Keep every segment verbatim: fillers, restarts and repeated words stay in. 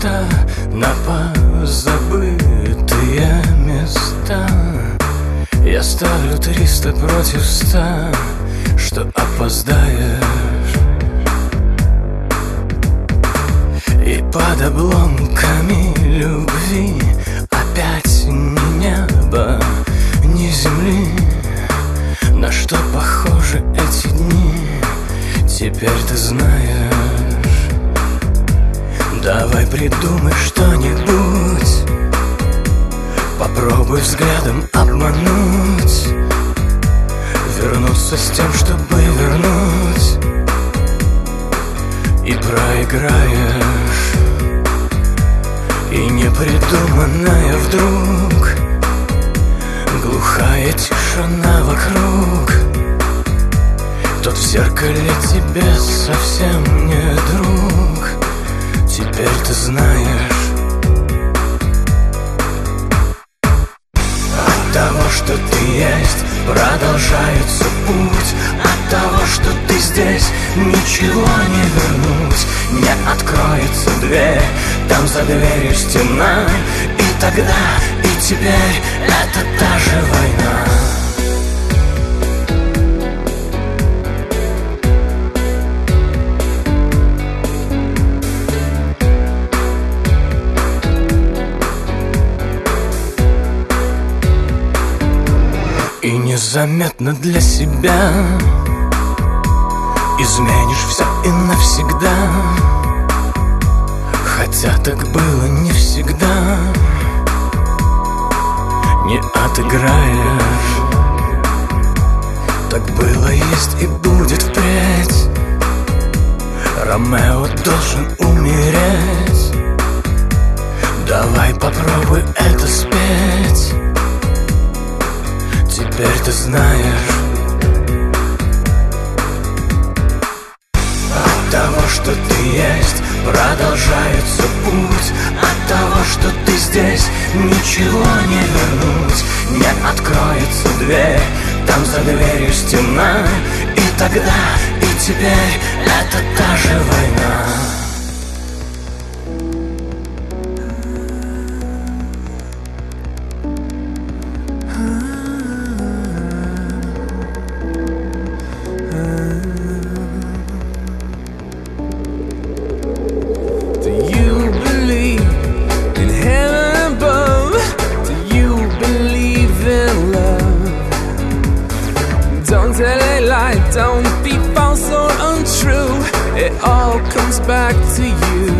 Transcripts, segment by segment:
места, на позабытые места. Я ставлю триста против ста, что опоздаешь. И под обломками любви опять ни неба, ни земли. На что похожи эти дни, теперь ты знаешь. Давай придумай что-нибудь, попробуй взглядом обмануть, вернуться с тем, чтобы вернуть. И проиграешь, и непридуманная вдруг глухая тишина вокруг. Тот в зеркале тебе совсем не друг, теперь ты знаешь. От того, что ты есть, продолжается путь. От того, что ты здесь, ничего не вернуть. Не откроется дверь, там за дверью стена. И тогда, и теперь это та же война. И незаметно для себя изменишь все и навсегда. Хотя так было не всегда. Не отыграешь. Так было, есть и будет впредь. Ромео должен умереть. Давай попробуй это спеть. Теперь ты знаешь. От того, что ты есть, продолжается путь. От того, что ты здесь, ничего не вернуть. Не откроется дверь, там за дверью стена. И тогда, и теперь это та же война. Don't be false or untrue. It all comes back to you.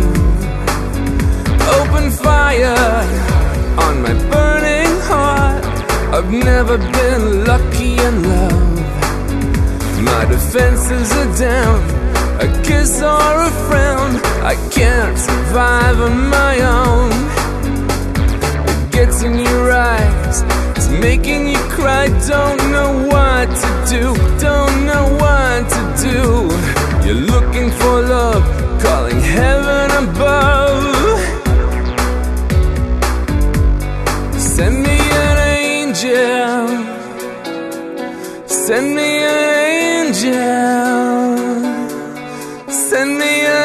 Open fire on my burning heart. I've never been lucky in love. My defenses are down. A kiss or a frown, I can't survive on my own. It gets in your eyes, it's making you cry. Don't know what to do, don't know what to do. You're looking for love, calling heaven above. Send me an angel, send me an angel, send me an